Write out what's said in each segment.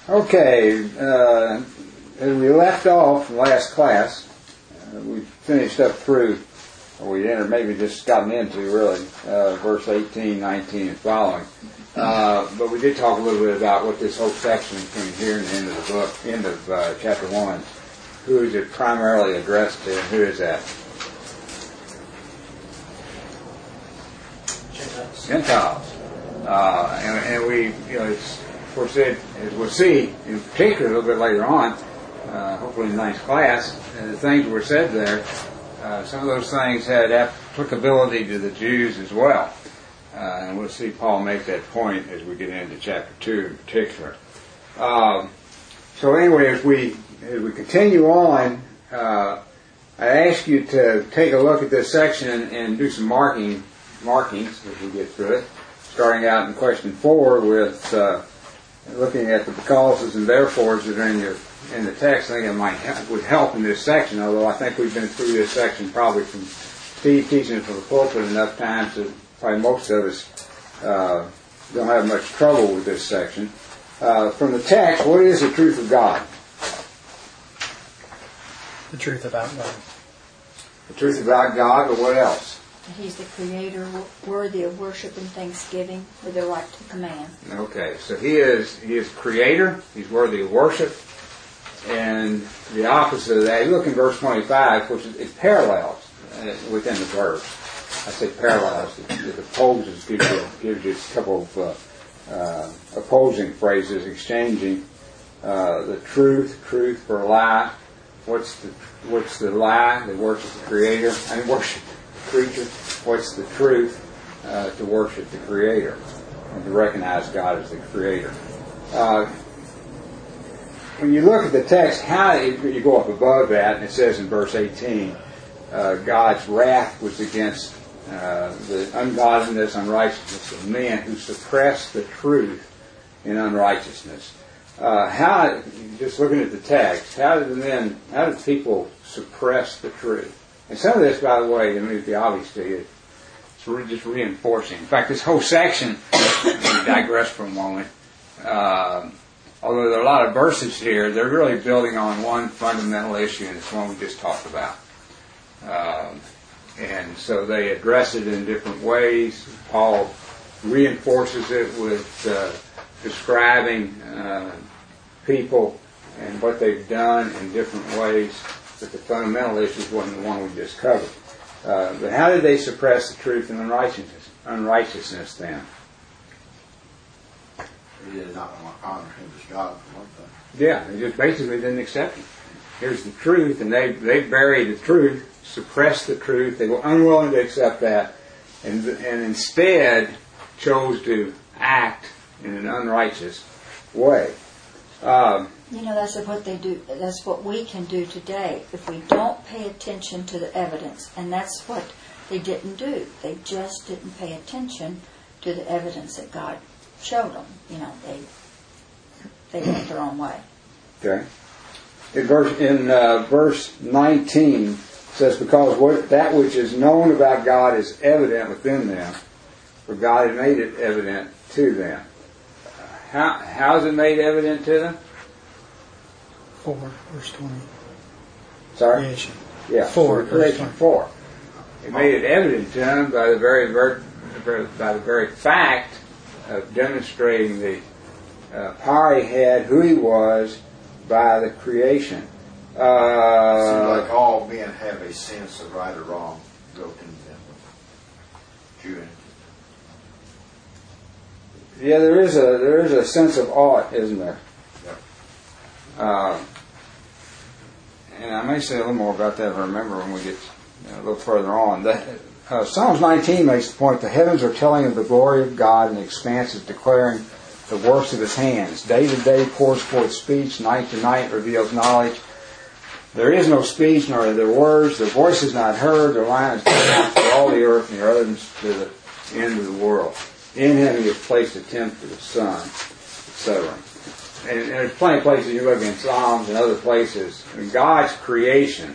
Okay, as we left off from last class, we finished up through, or we entered, maybe just gotten into really, verse 18, 19, and following. But we did talk a little bit about what this whole section between here and the end of the book, end of chapter 1, who is it primarily addressed to, and who is that? Gentiles. And we, it's, of course, as we'll see, in particular a little bit later on, hopefully in the ninth class, the things were said there, some of those things had applicability to the Jews as well. And we'll see Paul make that point as we get into chapter 2 in particular. So anyway, as we continue on, I ask you to take a look at this section and do some markings as we get through it. Starting out in question 4 with looking at the becauses and therefores that are in the text. I think would help in this section, although I think we've been through this section probably from Steve teaching from the pulpit enough times that probably most of us don't have much trouble with this section. From the text, what is the truth of God? The truth about God. The truth about God, but what else? He's the Creator, worthy of worship and thanksgiving, with the right to command. Okay, so He is Creator. He's worthy of worship, and the opposite of that. Look in verse 25, which it parallels within the verse. I say parallels. It opposes, gives you a couple of opposing phrases, exchanging the truth for a lie. What's the lie? That worship the Creator. Worship the creature. What's the truth? To worship the Creator and to recognize God as the Creator. When you look at the text, how you go up above that, and it says in verse 18, God's wrath was against the ungodliness, unrighteousness of men who suppress the truth in unrighteousness. Just looking at the text, how did people suppress the truth? And some of this, by the way, it may be obvious to you, it's just reinforcing. In fact, this whole section, we digress for a moment, although there are a lot of verses here, they're really building on one fundamental issue, and it's one we just talked about. And so they address it in different ways. Paul reinforces it with describing people and what they've done in different ways, but the fundamental issue wasn't the one we just covered. But how did they suppress the truth and unrighteousness then? They did not want to honor Him as God, for one thing. Yeah, they just basically didn't accept Him. Here's the truth, and they buried the truth, suppressed the truth. They were unwilling to accept that, and instead chose to act in an unrighteous way. That's what they do. That's what we can do today if we don't pay attention to the evidence. And that's what they didn't do. They just didn't pay attention to the evidence that God showed them. They went their own way. Okay. In verse 19 it says, because that which is known about God is evident within them, for God had made it evident to them. How is it made evident to them? 4, verse 20. Sorry? Creation. Yeah. 4, verse 20. 4. It made it evident to them by the very fact of demonstrating the power He had, who He was, by the creation. It seems like all men have a sense of right or wrong built into them. Jew. Yeah, there is a sense of ought, isn't there? Yep. And I may say a little more about that if I remember when we get a little further on. Psalms 19 makes the point, the heavens are telling of the glory of God, and the expanse is declaring the works of His hands. Day to day pours forth speech, night to night reveals knowledge. There is no speech, nor are there words. Their voice is not heard. Their line is gone out to all the earth, and their utterance to the end of the world. In Him He has placed a tenth of the sun, etc. And there's plenty of places you look in Psalms and other places. God's creation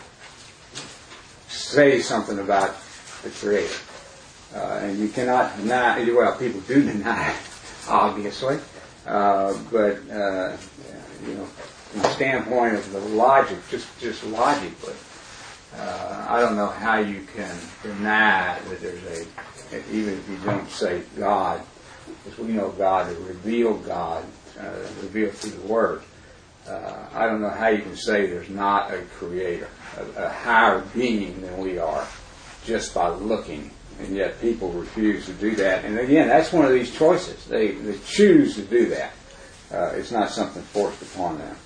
says something about the Creator. And you cannot deny, well, people do deny it, obviously. But from the standpoint of the logic, just logically, I don't know how you can deny that there's even if you don't say God, because we know God, the revealed God, revealed through the Word. I don't know how you can say there's not a creator, a higher being than we are, just by looking. And yet people refuse to do that. And again, that's one of these choices. They choose to do that. It's not something forced upon them.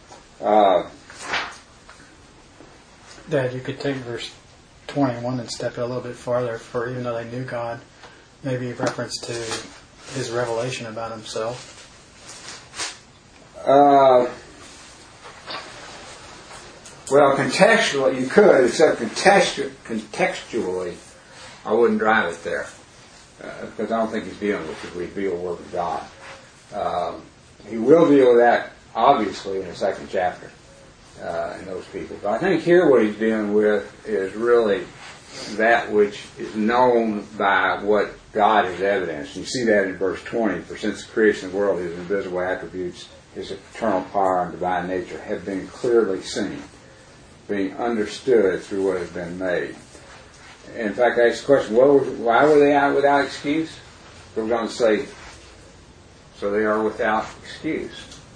Dad, you could take verse 21 and step it a little bit farther for even though they knew God, maybe a reference to his revelation about himself. Well, contextually, you could, except contextually, I wouldn't drive it there. Because I don't think he's dealing with the revealed Word of God. He will deal with that, obviously, in the second chapter, in those people. But I think here what he's dealing with is really that which is known by what God has evidenced. You see that in verse 20. For since the creation of the world, his invisible attributes, his eternal power and divine nature have been clearly seen, being understood through what has been made. In fact, I asked the question, why were they out without excuse? We're going to say, so they are without excuse.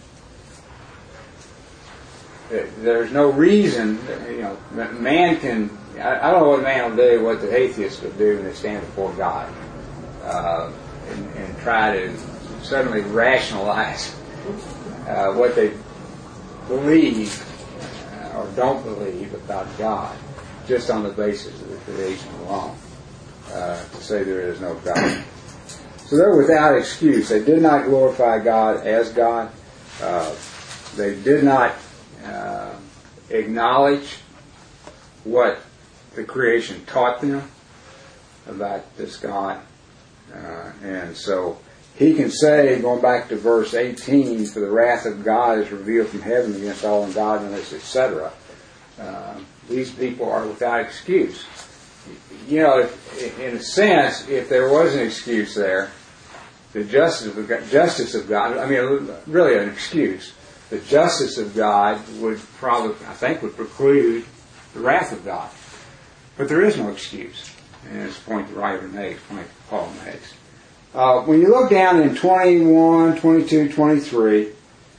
There's no reason, man can, I don't know what man will do, what the atheist will do when they stand before God and try to suddenly rationalize what they believe or don't believe about God, just on the basis of the creation alone, to say there is no God. So they're without excuse. They did not glorify God as God. They did not acknowledge what the creation taught them about this God. And so he can say, going back to verse 18, for the wrath of God is revealed from heaven against all ungodliness, etc. These people are without excuse. In a sense, if there was an excuse there, the justice of God, really an excuse, the justice of God would probably, I think, would preclude the wrath of God. But there is no excuse. And it's the point the writer makes, the point Paul makes. When you look down in 21, 22, 23,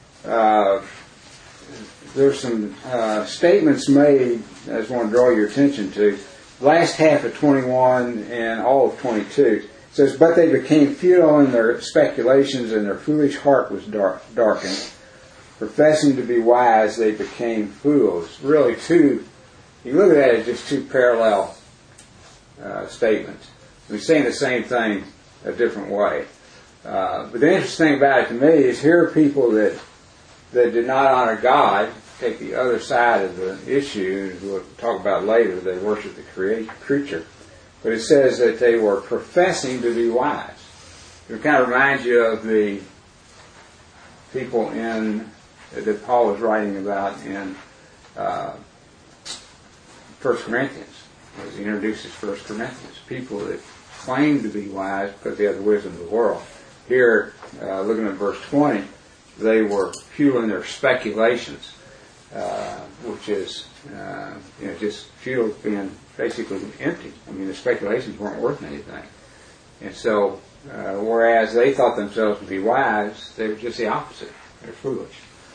there's some statements made I just want to draw your attention to. Last half of 21 and all of 22 it says, but they became futile in their speculations and their foolish heart was darkened. Professing to be wise, they became fools. Really you look at that as just two parallel statements. We're saying the same thing a different way. But the interesting thing about it to me is here are people that did not honor God, take the other side of the issue, and we'll talk about later, they worship the creature. But it says that they were professing to be wise. It kind of reminds you of the people that Paul was writing about in 1 Corinthians. As he introduces 1 Corinthians. People that claim to be wise because they have the wisdom of the world. Here, looking at verse 20, they were futile in their speculations, which is just futile being basically empty. The speculations weren't worth anything. And so, whereas they thought themselves to be wise, they were just the opposite. They're foolish.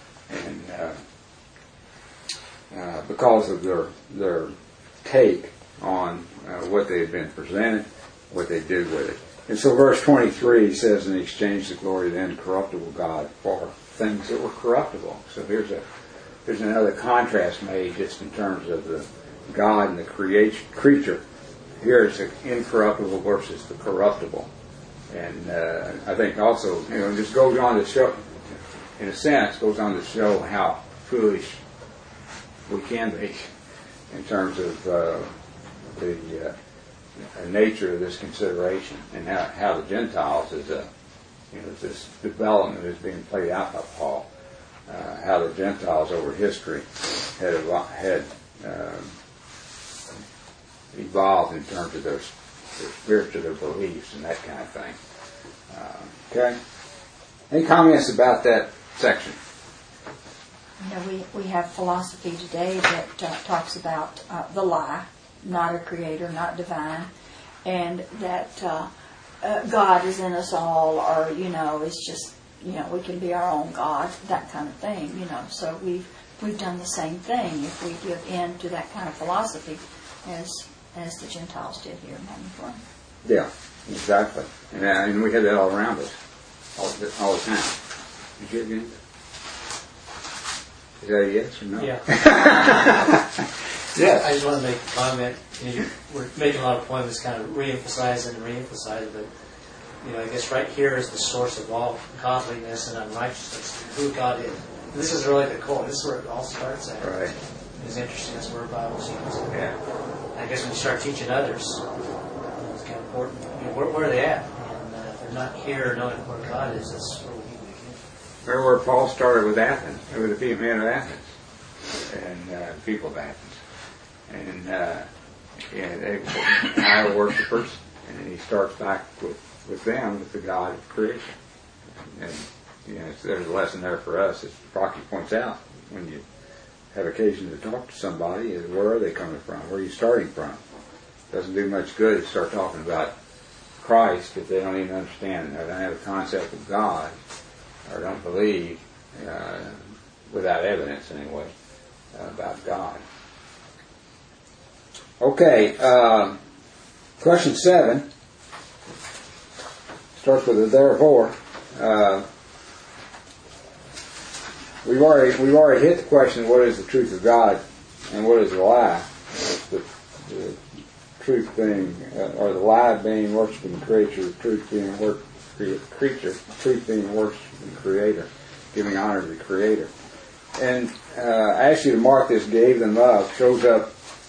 And because of their take on what they had been presented, what they did with it. And so verse 23 says, and they exchanged the glory of the incorruptible God for things that were corruptible. So there's another contrast made just in terms of the God and the creature. Here it's the incorruptible versus the corruptible. And I think also, it just goes on to show, in a sense, goes on to show how foolish we can be in terms of the nature of this consideration and how the Gentiles this development is being played out by Paul. How the Gentiles over history had evolved in terms of their spiritual, their beliefs and that kind of thing. Okay? Any comments about that section? You know, we have philosophy today that talks about the lie, not a creator, not divine, and that God is in us all, or, you know, it's just, you know, we can be our own God, that kind of thing, you know. So we've done the same thing if we give in to that kind of philosophy as the Gentiles did here in Mormon. Yeah, exactly. And we have that all around us, all the time. Did you have anything? Is that a yes or no? Yeah. Yes. I just want to make a comment. We're making a lot of points, kind of re-emphasize, but I guess right here is the source of all godliness and unrighteousness, who God is. And this is really the core. This is where it all starts at. Right. It's interesting. That's where Bible seems. Yeah. I guess when you start teaching others, it's kind of important. Where are they at? And if they're not here knowing where God is, that's where we need to begin. Remember where Paul started with Athens, with the men of Athens, and people of Athens. And they were idol worshippers, and he starts back with them, with the God of creation. And there's a lesson there for us, as Rocky points out, when you have occasion to talk to somebody, is where are they coming from? Where are you starting from? It doesn't do much good to start talking about Christ if they don't even understand, or don't have a concept of God, or don't believe, without evidence anyway, about God. Okay, question 7 starts with a therefore. We've already hit the question: what is the truth of God, and what is the lie? The truth being, or the lie being worshiping the creature, the truth being truth being worshiping the Creator, giving honor to the Creator. And I asked you to mark this: gave them up. Shows up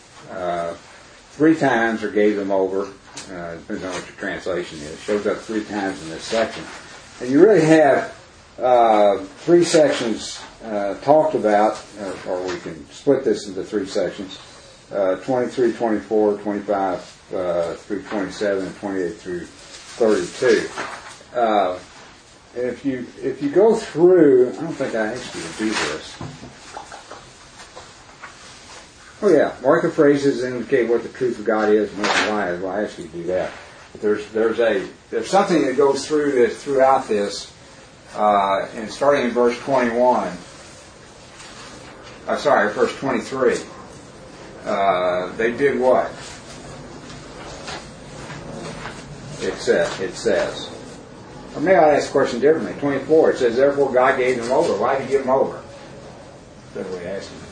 3 times, or gave them over. Depends on what your translation is. Shows up 3 times in this section. And you really have 3 sections talked about, or we can split this into 3 sections: 23, 24, 25 through 27, and 28 through 32. And if you go through, I don't think I asked you to do this. Oh yeah, mark the phrases and indicate what the truth of God is and what the lie is. Well, I asked you to do that. But there's something that goes throughout this, and starting in verse 21. Verse 23. They did what? It says. Or maybe I'll ask the question differently. 24. It says, therefore God gave them over. Why did He give them over? That's what we asked him.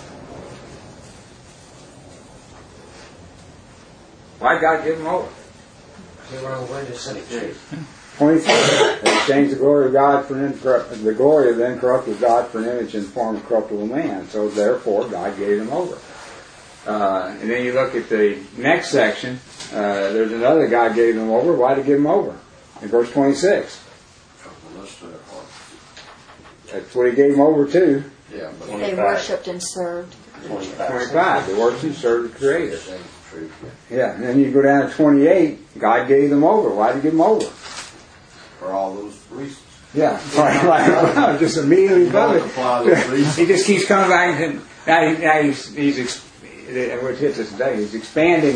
Why did God give them over? They were unwilling to set the truth. 23. They exchanged the glory of God for the glory of the incorruptible God for an image in the form of corruptible man. So therefore, God gave them over. And then you look at the next section. There's another God gave them over. Why did He give them over? In verse 26. That's what He gave them over to. Yeah, but They worshipped and served. 25. They worshiped and served the Creator. Yeah, and then you go down to 28. God gave them over. Why did He give them over? for all those reasons. Yeah, right. Just immediately above it. He just keeps coming back, and now he's what hits us today. He's expanding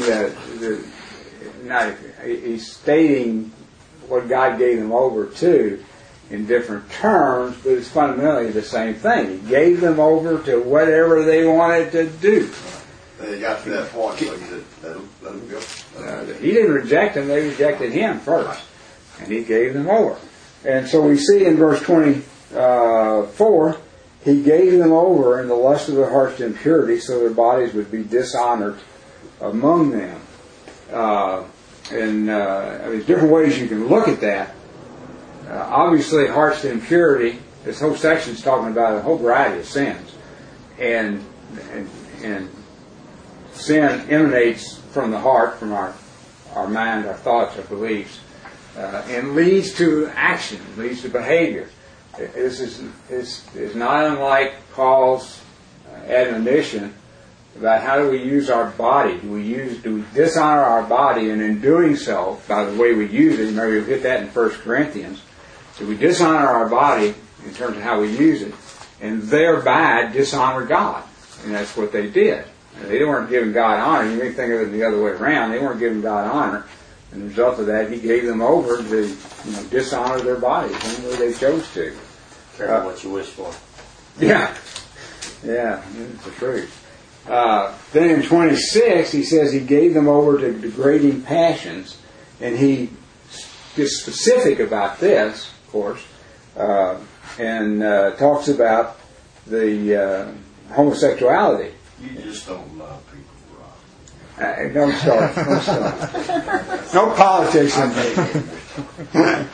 he's stating what God gave them over to in different terms, but it's fundamentally the same thing. He gave them over to whatever they wanted to do. They got to that point, so he said, let them go. He didn't reject them, they rejected him first. And he gave them over. And so we see in verse 24, he gave them over in the lust of their hearts to impurity, so their bodies would be dishonored among them. There's different ways you can look at that. Obviously, hearts to impurity, this whole section is talking about a whole variety of sins. And sin emanates from the heart, from our mind, our thoughts, our beliefs, and leads to action, leads to behavior. This is not unlike Paul's admonition about how do we use our body. Do we dishonor our body, and in doing so, by the way we use it, maybe we'll hit that in 1 Corinthians, So we dishonor our body in terms of how we use it, and thereby dishonor God. And that's what they did. They weren't giving God honor. You may think of it the other way around. They weren't giving God honor. And as a result of that, He gave them over to dishonor their bodies any way they chose to. Careful what you wish for. Yeah. Yeah, that's the truth. Then in 26, he says He gave them over to degrading passions. And He gets specific about this, of course, and talks about the homosexuality. You just don't love people, Rob. Don't start. Don't start. No politics in me.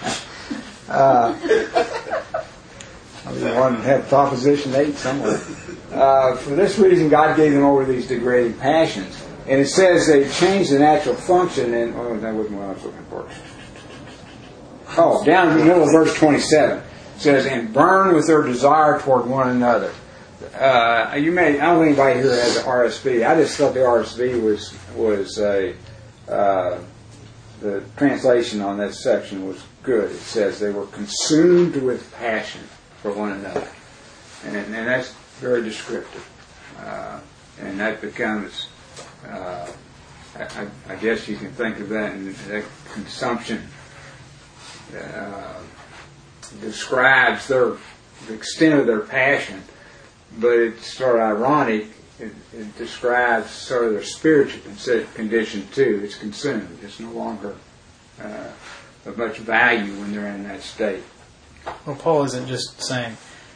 I want to have Proposition 8 somewhere. For this reason, God gave them over to these degrading passions. And it says they changed the natural function, and that wasn't what I was looking for. Oh, down in the middle of verse 27, it says, and burn with their desire toward one another. I don't think anybody here has an RSV. I just thought the RSV was the translation on that section was good. It says they were consumed with passion for one another, and that's very descriptive. And that becomes, I guess you can think of that, and that consumption describes the extent of their passion. But it's sort of ironic. It describes sort of their spiritual condition too. It's consumed. It's no longer of much value when they're in that state. Well, Paul isn't just saying,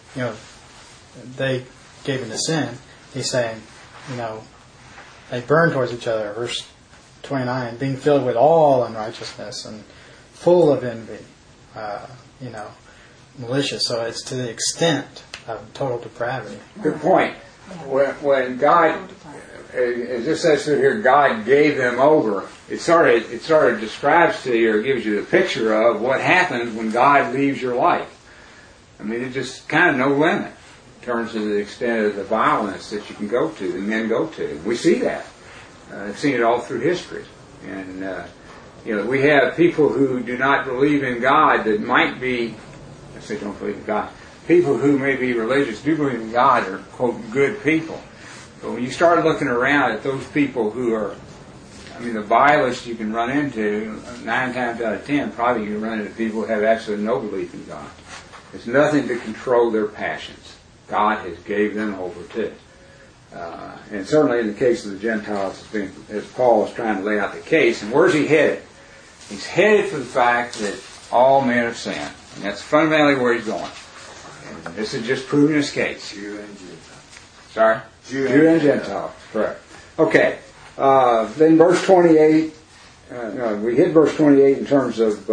they gave into sin. He's saying, they burn towards each other. Verse 29, being filled with all unrighteousness and full of envy, malicious. So it's to the extent of total depravity. Good point. When God, as it says here, God gave them over. It sort of describes to you, or gives you the picture of what happens when God leaves your life. I mean, it's just kind of no limit in terms of the extent of the violence that you can go to, the men go to. We see that. I've seen it all through history, and we have people who do not believe in God that might be. I say don't believe in God. People who may be religious do believe in God are, quote, good people. But when you start looking around at those people who are, the vilest you can run into, 9 times out of 10, probably you can run into people who have absolutely no belief in God. There's nothing to control their passions. God has gave them over to. And certainly in the case of the Gentiles, as Paul is trying to lay out the case, and where's he headed? He's headed for the fact that all men have sinned. And that's fundamentally where he's going. And this is just proving his case. Jew and Gentile. Sorry? Jew and Gentile. Correct. Okay. Then verse 28, we hit verse 28 in terms of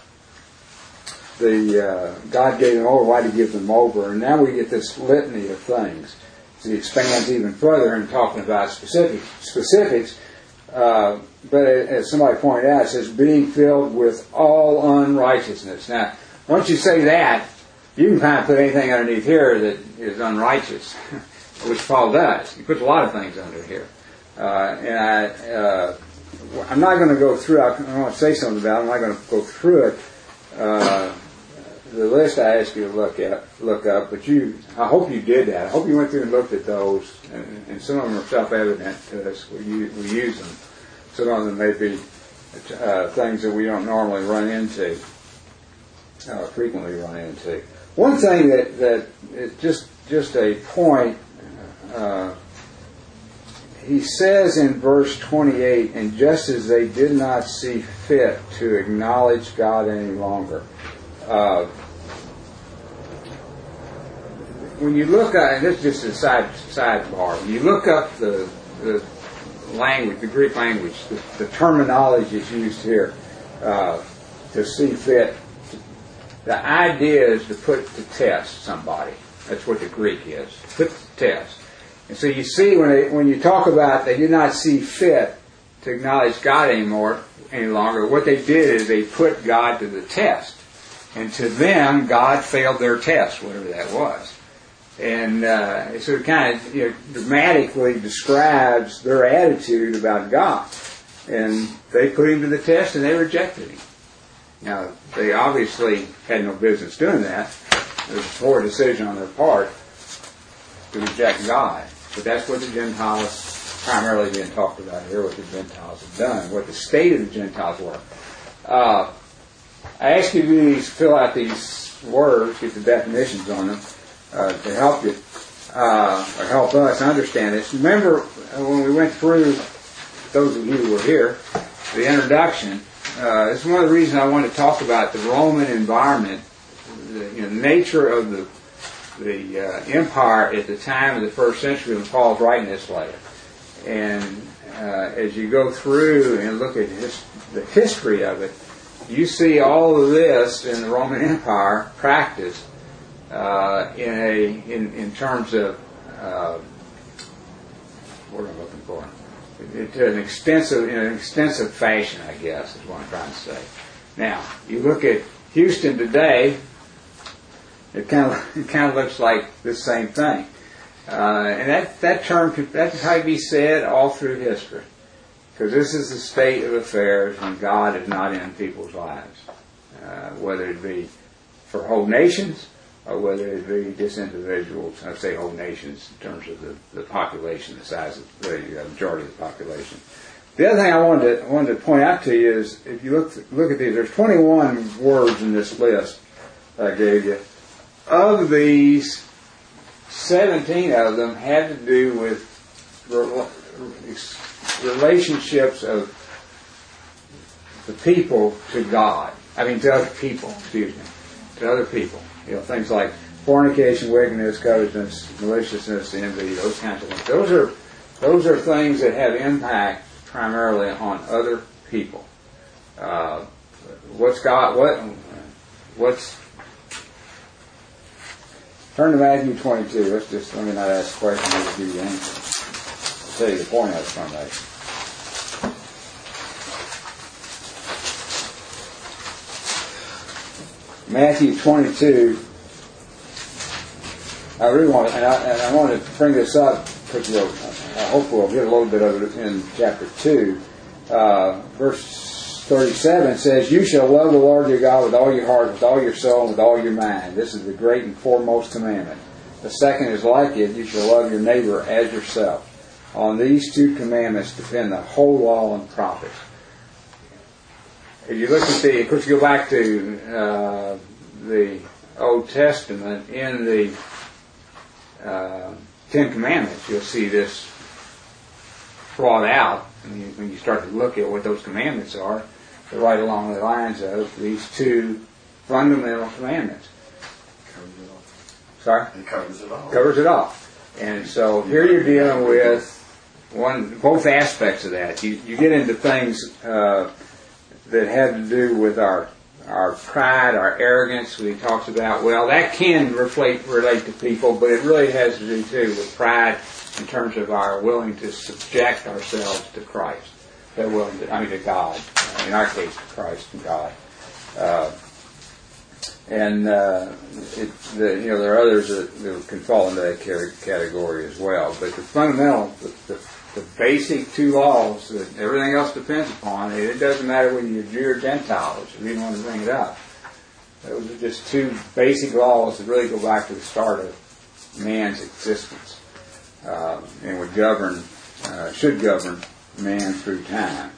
God gave them over, why did He give them over? And now we get this litany of things. So he expands even further in talking about specifics. But as somebody pointed out, it says, being filled with all unrighteousness. Now, once you say that, you can kind of put anything underneath here that is unrighteous, which Paul does. He puts a lot of things under here. And I'm not going to go through, I want to say something about it. I'm not going to go through it. The list I asked you to look up, but I hope you did that. I hope you went through and looked at those, and some of them are self-evident to us. We use them. Some of them may be things that we don't normally run into, frequently run into. One thing that is just a point, he says in verse 28, and just as they did not see fit to acknowledge God any longer. When you look at, and this is just a sidebar, when you look up the language, the Greek language, the terminology that's used here, to see fit, the idea is to put to test somebody. That's what the Greek is, put to test. And so you see when you talk about they did not see fit to acknowledge God any longer, what they did is they put God to the test. And to them, God failed their test, whatever that was. And so it kind of dramatically describes their attitude about God. And they put Him to the test and they rejected Him. Now, they obviously had no business doing that. It was a poor decision on their part to reject God. But that's what the Gentiles, primarily being talked about here, what the Gentiles have done, what the state of the Gentiles were. I ask you to fill out these words, get the definitions on them, to help you, or help us understand this. Remember, when we went through, those of you who were here, the introduction, this is one of the reasons I want to talk about the Roman environment, the nature of the empire at the time of the first century when Paul's writing this letter. And as you go through and look at the history of it, you see all of this in the Roman Empire practiced in terms of what am I looking for? In an extensive fashion, I guess, is what I'm trying to say. Now, you look at Houston today, it kind of looks like the same thing, and that term that's how it be said all through history, because this is the state of affairs when God is not in people's lives, whether it be for whole nations or whether it be just individuals. I say whole nations in terms of the population, the size of the majority of the population. The other thing I wanted to point out to you is, if you look at these, there's 21 words in this list I gave you. Of these, 17 of them had to do with relationships of the people to God. I mean, to other people, excuse me. To other people. You know, things like fornication, wickedness, covetousness, maliciousness, envy, those kinds of things. Those are things that have impact primarily on other people. Turn to Matthew 22. Let me not ask a question, I'll give you the answer. I'll tell you the point I was trying to make. Matthew 22. I really want to, and I want to bring this up because I hope we'll get a little bit of it in chapter 2. Verse 37 says, "You shall love the Lord your God with all your heart, with all your soul, and with all your mind. This is the great and foremost commandment. The second is like it, you shall love your neighbor as yourself. On these two commandments depend the whole law and prophets." If you look at of course, you go back to the Old Testament, in the Ten Commandments, you'll see this brought out. When you start to look at what those commandments are, they're right along the lines of these two fundamental commandments. Covers it all. Sorry? It covers it all. Covers it all. And so here you're dealing with both aspects of that. You get into things that have to do with our pride, our arrogance. We talked about, well, that can relate to people, but it really has to do too with pride in terms of our willing to subject ourselves to Christ. They're willing to God. In our case, to Christ and God. There are others that can fall into that category as well. But the fundamental, the basic two laws that everything else depends upon, it doesn't matter whether you're Jew or Gentile, if you didn't want to bring it up. Those are just two basic laws that really go back to the start of man's existence, and should govern man through time.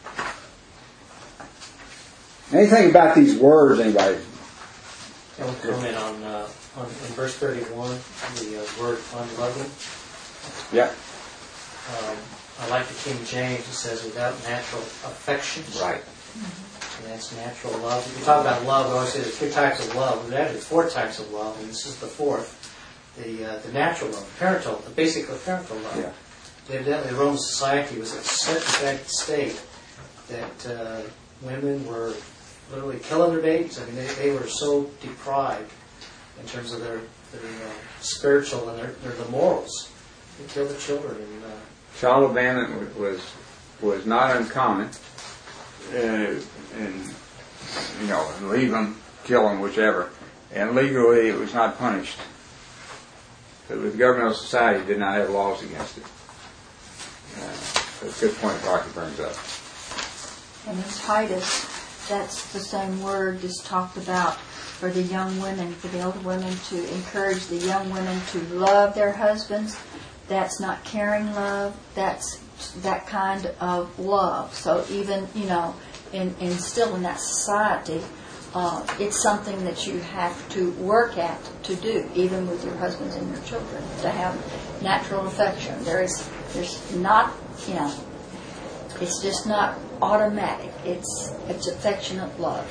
Anything about these words, anybody? I will comment on in verse 31, the word unlovely. Yeah. I like the King James. It says, without natural affections. Right. And that's natural love. If you talk about love, we always say there's 3 types of love. There's actually 4 types of love, and this is the 4th. The natural love, parental, the basic parental love. Yeah. Evidently, Roman society was at such a bad state that women were literally killing their babies. I mean, they were so deprived in terms of their spiritual and their morals. They killed their children. And, child abandonment was not uncommon, and leave them, kill them, whichever. And legally, it was not punished. But the governmental society did not have laws against it. That's a good point Dr. brings up. And in Titus that's the same word is talked about for the young women, for the older women to encourage the young women to love their husbands. That's not caring love. That's that kind of love. So even, in still in that society, it's something that you have to work at to do, even with your husbands and your children, to have natural affection. There's not, it's just not automatic. It's affectionate love.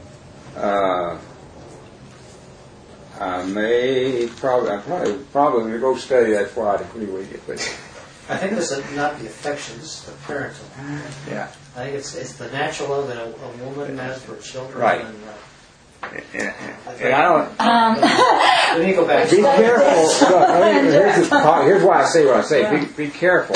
I'm probably going to go study that before I agree with you, but I think it's not the affection, it's the parental. yeah. I think it's the natural love that a woman has for children. Right. And I don't. let me go back. Be careful. Look, here's why I say what I say. Yeah. Be careful.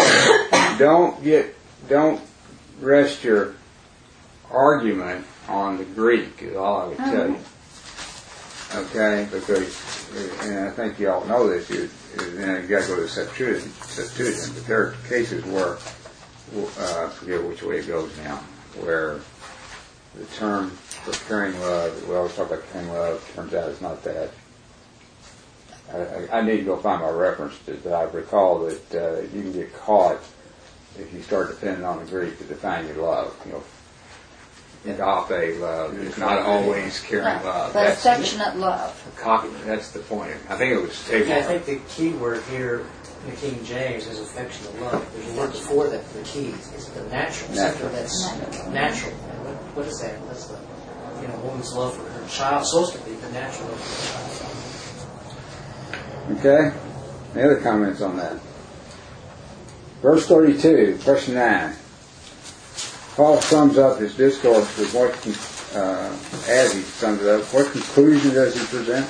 Don't rest your argument on the Greek. Is all I would tell you. Okay, because and I think you all know this. You got to go to the Septuagint, but there are cases where I forget which way it goes now, where the term for caring love, we always talk about caring love, turns out it's not that. I need to go find my reference, but I recall that you can get caught if you start depending on the Greek to define your love. Agape love is not always caring love. But affectionate love. That's the point. I think it was taken. I think the key word here in the King James is affectionate love. There's a word before that for the key. It's the natural. Something that's natural. What is that? That's the woman's love for her child. Supposed to be the natural love for her child. Okay. Any other comments on that? Verse 32, question 9. Paul sums up his discourse with what, as he sums it up, what conclusion does he present?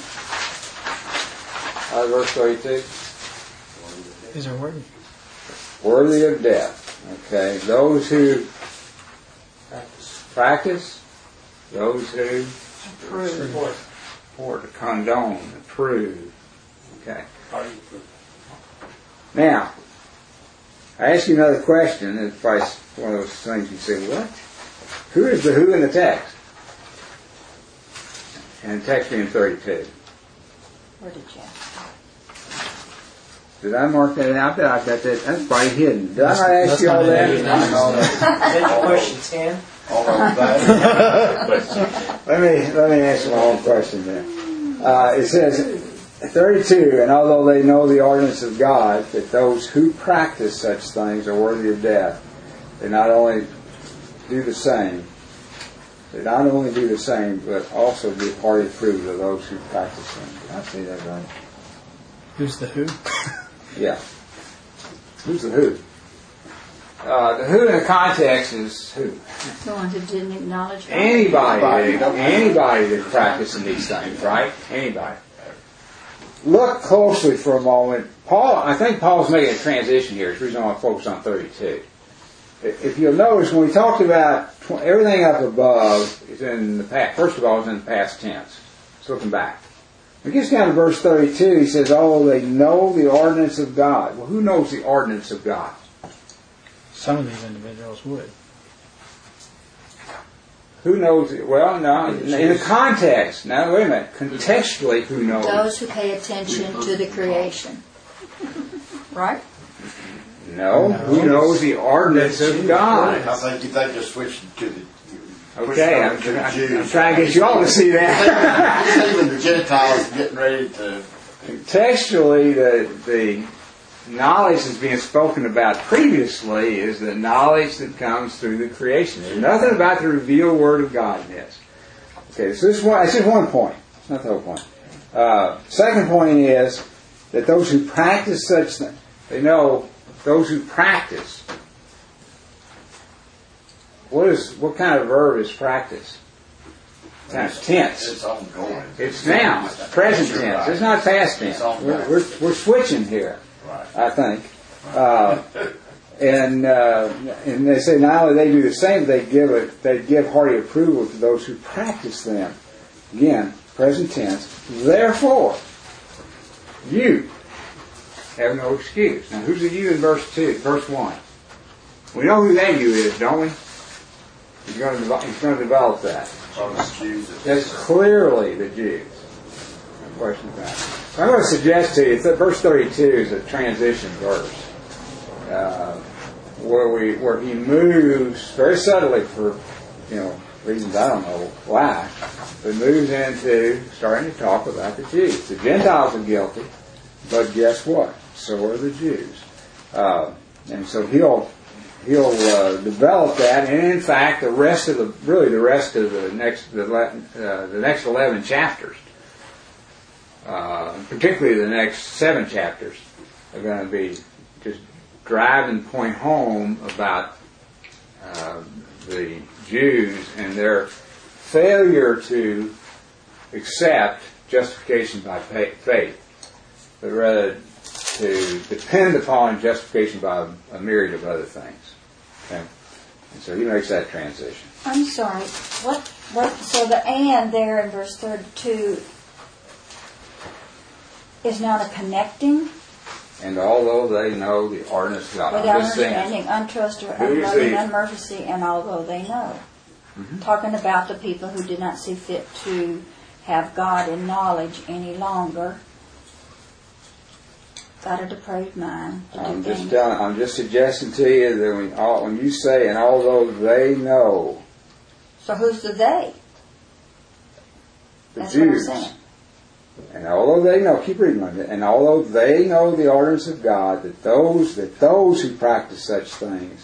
Verse 32. These are worthy. Worthy of death. Okay. Those who practice, those who support, to condone, approve. Okay. Now, I ask you another question. It's probably one of those things you say, what? Who is the who in the text? And the text being 32. Where did you ask? Did I mark that out? I got that. That's probably hidden. Did I not ask you all that? Is that question 10? Let me answer my own question then. It says 32, and although they know the ordinance of God, that those who practice such things are worthy of death, they not only do the same, but also be party approved of those who practice them. Did I say that right? Who's the who? Yeah. Who's the who? The who in the context is who? The one who didn't acknowledge God. Anybody that's practicing these things, right? Anybody. Look closely for a moment. I think Paul's making a transition here. It's the reason I want to focus on 32. If you'll notice, when we talked about everything up above, is in the past. First of all, it's in the past tense. It's looking back. When he gets down to verse 32, he says, "Oh, they know the ordinance of God." Well, who knows the ordinance of God? Some of these individuals would. Who knows it? Well, no, in the context. Now, wait a minute. Contextually, who knows? Those who pay attention to the creation. Right? No. Who knows the ordinance of God? I think they just switched to the... Okay, I'm trying to get you all to see that. Even the Gentiles getting ready to... Contextually, the knowledge that's being spoken about previously is the knowledge that comes through the creation. There's nothing about the revealed Word of God in this. Okay, so that's just one point. It's not the whole point. Second point is that those who practice such things, they know those who practice. What kind of verb is practice? It's tense. It's ongoing. It's now. It's present tense. It's not past tense. We're switching here, I think. And they say not only they do the same, they give hearty approval to those who practice them. Again, present tense. Therefore, you have no excuse. Now, who's the you in verse 1? We know who that you is, don't we? He's going to develop that. From the Jews. That's clearly the Jews. No question about it. So I'm going to suggest to you that verse 32 is a transition verse, where he moves very subtly for reasons I don't know why, but moves into starting to talk about the Jews. The Gentiles are guilty, but guess what? So are the Jews, and so he'll develop that, and in fact, the rest of the next 11 chapters, particularly the next 7 chapters, are going to be just drive and point home about the Jews and their failure to accept justification by faith, but rather to depend upon justification by a myriad of other things. Okay? And so he makes that transition. I'm sorry. What? So the "and" there in verse 32 is not a connecting. And although they know the ordinance of God, Without understanding, untrust, or unloving, unmercy, and although they know. Mm-hmm. Talking about the people who did not see fit to have God in knowledge any longer. Got a depraved mind. I'm just suggesting to you that when you say, and although they know. So who's the they? The That's Jews. What I'm saying. And although they know, keep reading on it, and although they know the ordinance of God, that those who practice such things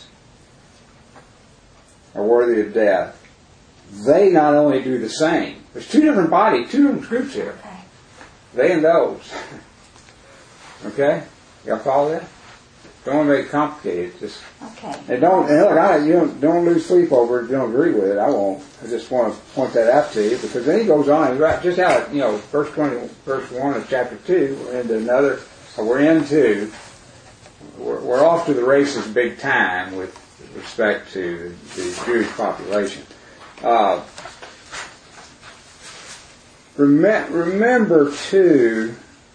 are worthy of death, they not only do the same. There's two different groups here. Okay. They and those. Okay? Y'all follow that? Don't want to make it complicated. Just okay. And don't lose sleep over it. If you don't agree with it, I won't. I just want to point that out to you, because then he goes on. Just how verse 1 of chapter 2. We're off to the races big time with respect to the Jewish population. Remember too.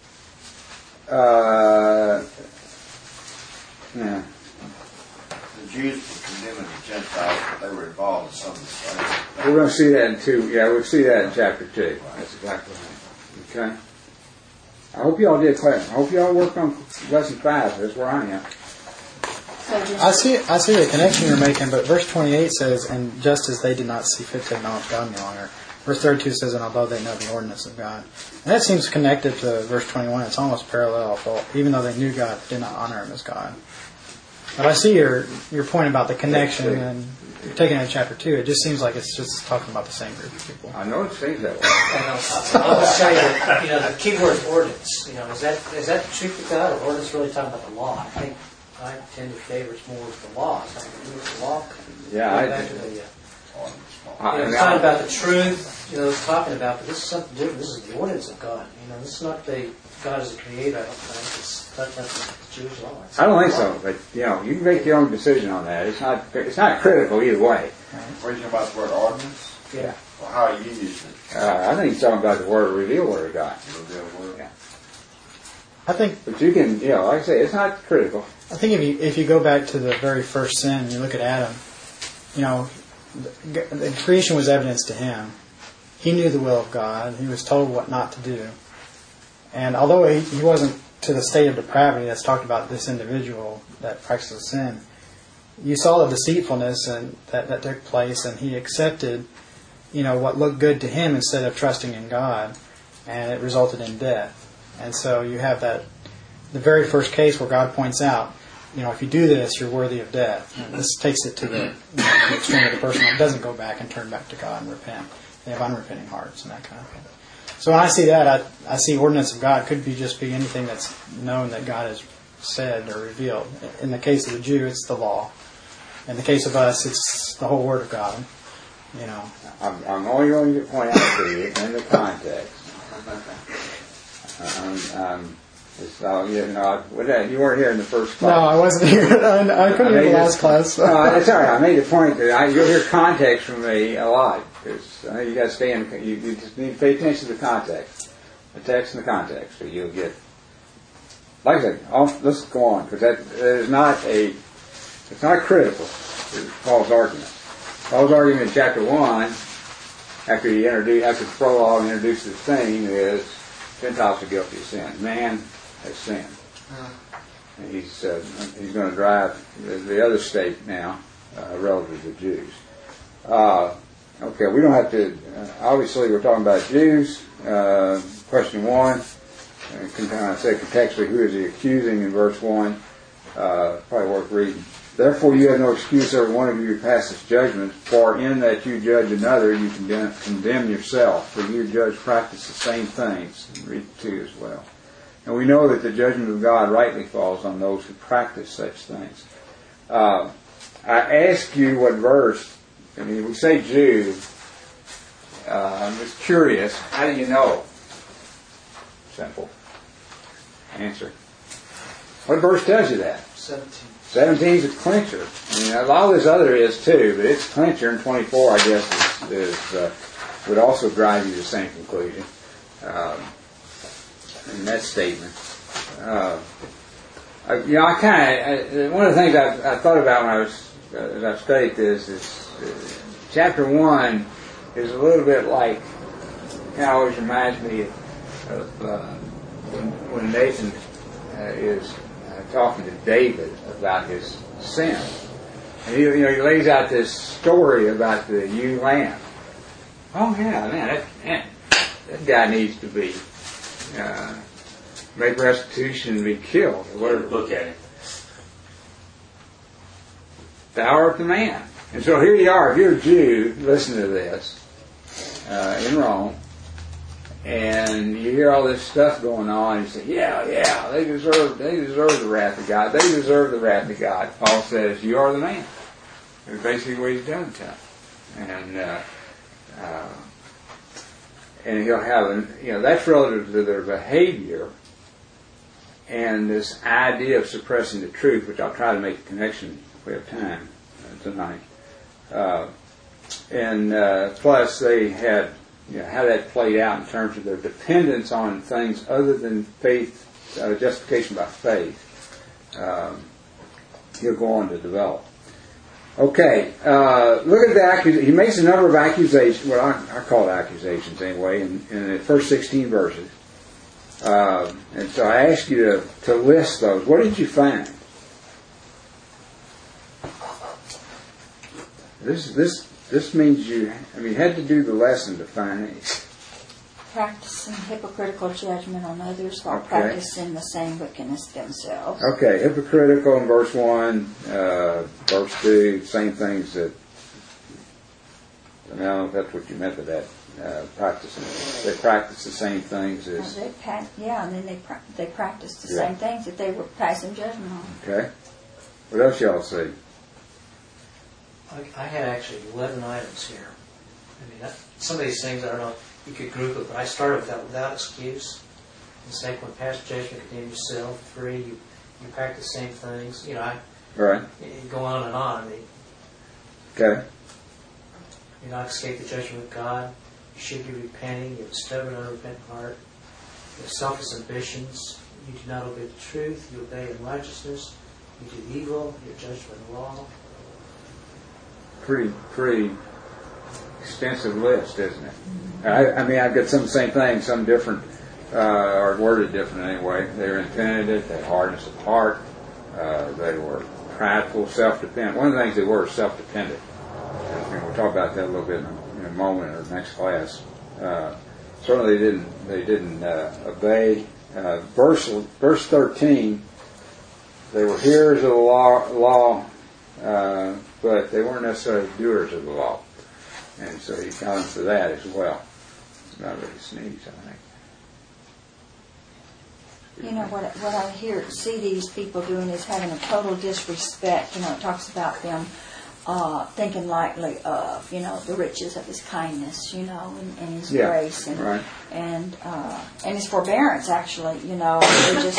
The Jews were condemning the Gentiles, but they were involved in some of the things. We're going to see that in 2. Yeah, we'll see that in chapter 2. That's exactly right. Okay. I hope y'all did class. I hope y'all worked on lesson 5. That's where I am. I see the connection you're making, but verse 28 says, and just as they did not see fit to acknowledge God any longer. Verse 32 says, and although they know the ordinance of God. And that seems connected to verse 21. It's almost parallel. Even though they knew God, they did not honor Him as God. But I see your point about the connection, and you're taking it in chapter 2. It just seems like it's just talking about the same group of people. I know it seems that way. I would say that the key word is ordinance. Is that the truth of God, or ordinance really talking about the law? I think I tend to favor it's more the law. It's not the law. Yeah, it's talking about the truth. It's talking about, but this is something different. This is the ordinance of God. This is not the God as a creator. I don't think it's not the Jewish law. I don't think so, but you can make your own decision on that. It's not critical either way. What are you talking about the word ordinance? Yeah. Well, how are you using it? I think he's talking about the revealed word of God. Revealed word. Yeah. I think, but you can, like I say, it's not critical. I think if you go back to the very first sin and you look at Adam, the creation was evidence to him. He knew the will of God. He was told what not to do. And although he wasn't to the state of depravity that's talked about this individual that practices sin, you saw the deceitfulness and that took place, and he accepted, what looked good to him instead of trusting in God, and it resulted in death. And so you have the very first case where God points out, if you do this, you're worthy of death. And this takes it to the extreme of the person that doesn't go back and turn back to God and repent. They have unrepenting hearts and that kind of thing. So when I see that, I see ordinance of God could just be anything that's known that God has said or revealed. In the case of the Jew, it's the law. In the case of us, it's the whole Word of God. I'm only going to point out to you in the context. You weren't here in the first class. No, I wasn't here. I couldn't hear the last class. No, it's all right. I made the point that you'll hear context from me a lot, because I know you got to stay in. You just need to pay attention to the context, the text and the context, so you'll get. Like I said, let's go on, because that is not it's not critical to Paul's argument. Paul's argument in chapter 1, after the prologue introduces the theme, is Gentiles are guilty of sin. Man has sinned. And he's going to drive the other state now relative to Jews. Okay, we don't have to. Obviously, we're talking about Jews. Question 1. I say contextually, who is he accusing in verse 1? Probably worth reading. Therefore, you have no excuse, every one of you, who passes judgment, for in that you judge another, you condemn yourself, for you judge practice the same things. Read 2 as well. And we know that the judgment of God rightly falls on those who practice such things. I ask you what verse. I mean, we say Jew. I'm just curious. How do you know? Simple. Answer. What verse tells you that? 17. 17 is a clincher. I mean, a lot of this other is too, but it's clincher. And 24, I guess, would also drive you to the same conclusion in that statement. I kind of one of the things I thought about when as I studied this is chapter 1 is a little bit like, it always reminds me of when Nathan is talking to David about his sin. And he lays out this story about the ewe lamb. Oh yeah, man, that guy needs to be make restitution and be killed or whatever. Look at him. Thou art the man. And so here you are, if you're a Jew, listen to this, in Rome, and you hear all this stuff going on, and you say, yeah, they deserve the wrath of God. They deserve the wrath of God. Paul says, you are the man. That's basically what he's done to them. And he'll have, that's relative to their behavior and this idea of suppressing the truth, which I'll try to make a connection if we have time tonight. Plus they had, how that played out in terms of their dependence on things other than faith, justification by faith. He'll go on to develop. Okay, look at the accusation. He makes a number of accusations, well, I call it accusations anyway, in the first 16 verses. And so I ask you to list those. What did you find? This means you had to do the lesson to find these. Practicing hypocritical judgment on others while practicing the same wickedness themselves. Okay, hypocritical in verse 1, verse 2, same things that, I don't know if that's what you meant by that, practicing. They practice the same things as... and then they practice the same things that they were passing judgment on. Okay. What else y'all see? I had actually 11 items here. I mean, some of these things, I don't know, you could group it, but I started with that without excuse. The second one, pass judgment, condemn yourself. 3, you practice the same things. Right. You go on and on. Okay. You not escape the judgment of God. You should be repenting. You have a stubborn, unrepentant heart. You have selfish ambitions. You do not obey the truth. You obey unrighteousness. You do evil. You're judged by the law. Pretty extensive list, isn't it? I've got some same things, some different, or worded different anyway. They were intended, they had hardness of heart, they were prideful, self-dependent. One of the things they were self-dependent. We'll talk about that a little bit in a moment or next class. Certainly they didn't obey. Verse 13, they were hearers of the law, but they weren't necessarily doers of the law. And so he counts for that as well. It's not really sneeze, I think. What I see these people doing is having a total disrespect. It talks about them thinking lightly of, the riches of his kindness, and his grace and his forbearance. Actually, they just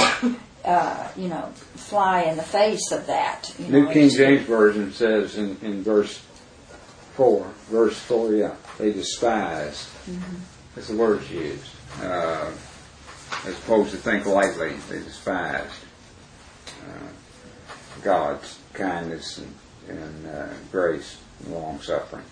fly in the face of that. New King James Version says in verse 4, they despised. Mm-hmm. That's the word used. As opposed to think lightly, they despised God's kindness and grace. long suffering.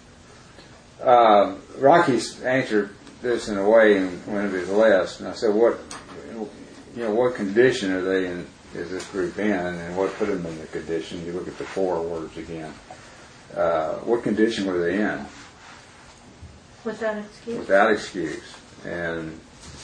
Rocky's answered this in a way in one of his lists, and I said, what condition are they in? Is this group in, and what put them in the condition? You look at the 4 words again. What condition were they in? Without excuse. Without excuse, and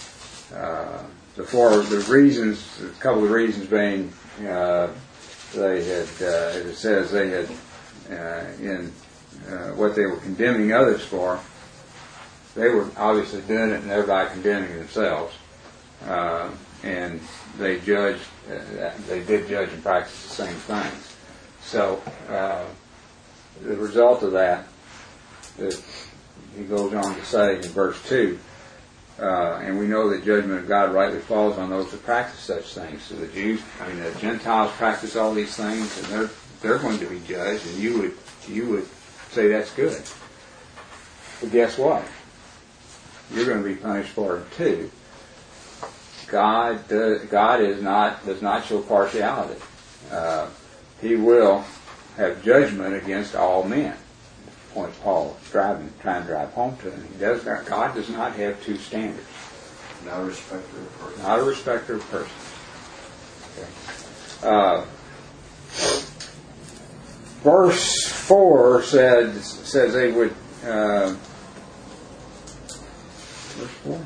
the reasons, a couple of reasons being, they had, as it says, they had in what they were condemning others for. They were obviously doing it and thereby condemning themselves, and they judged. They did judge and practice the same things. So the result of that, he goes on to say in verse 2, and we know that judgment of God rightly falls on those that practice such things. So the Gentiles practice all these things, and they're going to be judged, and you would say that's good. But guess what? You're going to be punished for it too. God does not show partiality. He will have judgment against all men. Point Paul trying to drive home to him. God does not have two standards. Not a respecter of persons. Not a respecter of persons. Okay. Verse 4 says they would. Verse 4.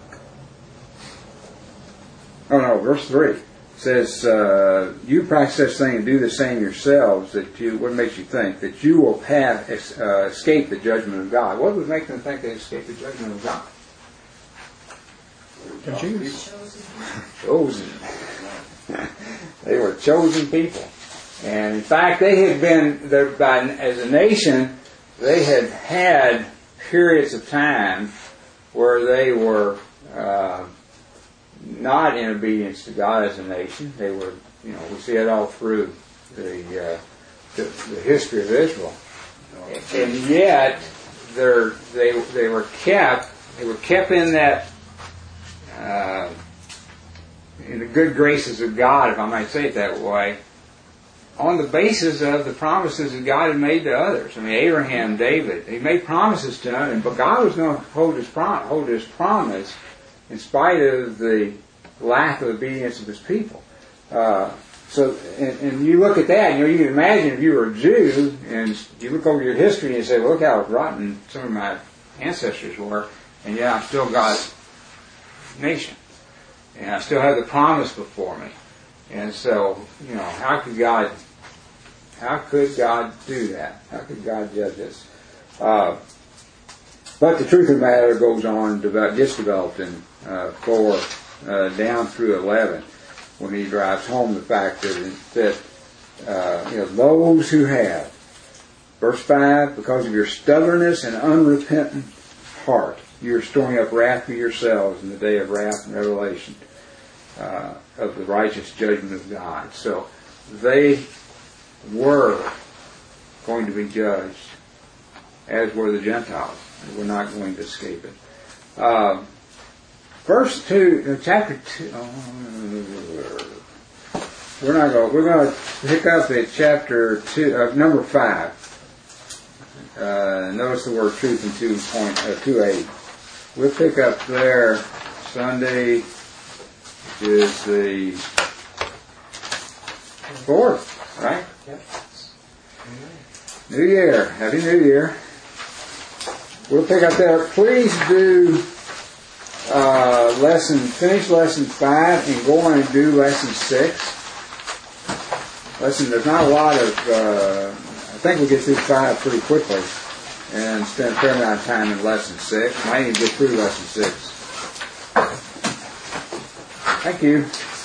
Oh no, verse 3 says, "You practice such thing and do the same yourselves. What makes you think that you will escape the judgment of God?" What would make them think they escape the judgment of God? The Jews. Chosen. They were chosen people, and in fact, they had been as a nation. They had periods of time where they were not in obedience to God as a nation. They were, we see it all through the history of Israel, and yet they were kept in that in the good graces of God, if I might say it that way, on the basis of the promises that God had made to others. I mean, Abraham, David, he made promises to them, but God was going to hold his promise in spite of the lack of obedience of his people. And you look at that, you can imagine if you were a Jew, and you look over your history and you say, well, look how rotten some of my ancestors were, and yet I'm still God's nation. And I still have the promise before me. And so, how could God do that? How could God judge us? But the truth of the matter goes on, gets developed in 4 down through 11, when he drives home the fact that those who have, verse 5, because of your stubbornness and unrepentant heart, you are storing up wrath for yourselves in the day of wrath and revelation of the righteous judgment of God. So they were going to be judged, as were the Gentiles. They were not going to escape it. Verse 2, chapter 2. We're going to pick up at chapter 2, number 5. Notice the word truth in 2:8. We'll pick up there Sunday, which is the 4th, right? Yep. New Year. Happy New Year. We'll pick up there. Please do finish lesson 5 and go on and do lesson 6. There's not a lot of, I think we'll get through 5 pretty quickly and spend a fair amount of time in lesson 6. Might even get through lesson 6. Thank you.